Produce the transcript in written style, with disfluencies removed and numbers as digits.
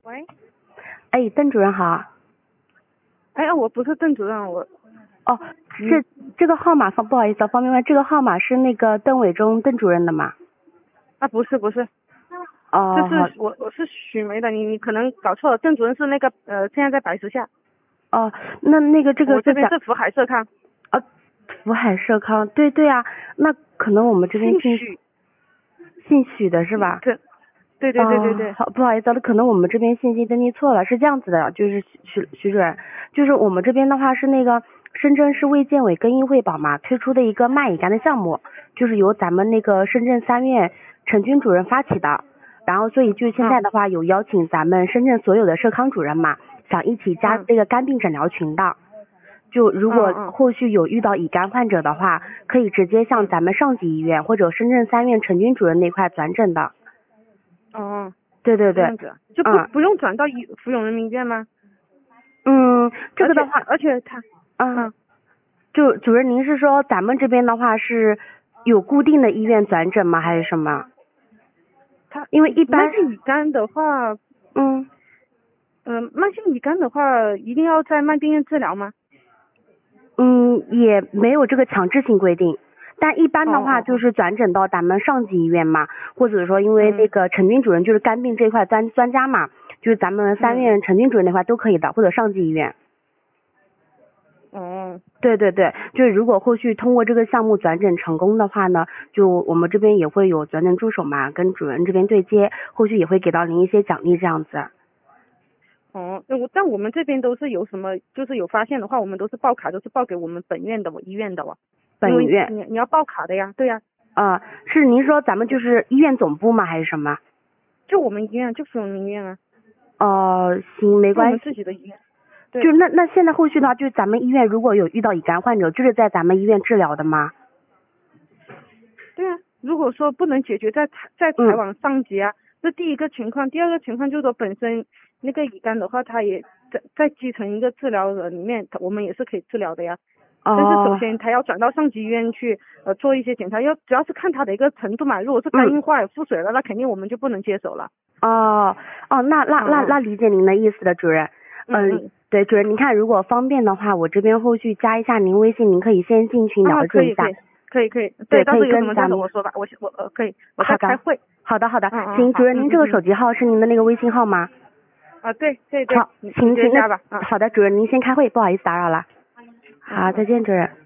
喂， 哎，邓主任好。 哎，我不是邓主任，我哦，这个号码不好意思，方便问这个号码是那个邓伟忠邓主任的吗？ 不是， 哦，好。 这是我是许梅的，你可能搞错了，邓主任是那个现在在白石下。 哦，那个这个我这边是福海社康。 啊，福海社康，对啊，那可能我们这边姓许的是吧？ 对。 好，不好意思，那可能我们这边信息登记错了，是这样子的，就是徐主任，就是我们这边的话是那个深圳市卫健委跟医惠保嘛推出的一个麦乙肝的项目，就是由咱们那个深圳3院陈军主任发起的，然后所以就现在的话有邀请咱们深圳所有的社康主任嘛，想一起加这个肝病诊疗群的，就如果后续有遇到乙肝患者的话，可以直接向咱们上级医院或者深圳3院陈军主任那块转诊的。 哦， 对， 这样子就不用转到福永人民医院吗？ 这个的话， 而且他就主任您是说咱们这边的话是有固定的医院转诊吗还是什么？因为一般慢性乙肝的话，慢性乙肝的话一定要在慢病院治疗吗？ 也没有这个强制性规定。但一般的话就是转诊到咱们上级医院嘛，或者说因为那个陈军主任就是肝病这一块专家嘛，就是咱们3院陈军主任那块都可以的，或者上级医院。对，就是如果后续通过这个项目转诊成功的话呢，就我们这边也会有转诊助手嘛，跟主任这边对接，后续也会给到您一些奖励这样子。 但我们这边都是有什么，就是有发现的话，我们都是报卡，都是报给我们本院的医院的哦。 本院你要报卡的呀，对呀。 是您说咱们就是医院总部吗还是什么？ 就我们医院，就福永医院啊。 行，没关系。 我们自己的医院。对。 就那现在后续的话，就是咱们医院如果有遇到乙肝患者，就是在咱们医院治疗的吗？ 对啊，如果说不能解决，再采往上级啊，这第一个情况。第二个情况就是说本身那个乙肝的话，它也在基层一个治疗的里面，我们也是可以治疗的呀。但是首先他要转到上级医院去做一些检查，主要是看他的一个程度嘛。如果是肝硬化有腹水了，那肯定我们就不能接手了。 那理解您的意思的主任。对，主任您看如果方便的话，我这边后续加一下您微信，您可以先进群了解一下。 可以。对，到时候有什么再跟我说吧。我可以，我在开会。 好的。行，主任您这个手机号是您的那个微信号吗？ 对。 好，请加吧。 好的，主任您先开会，不好意思打扰了。好，再见主任。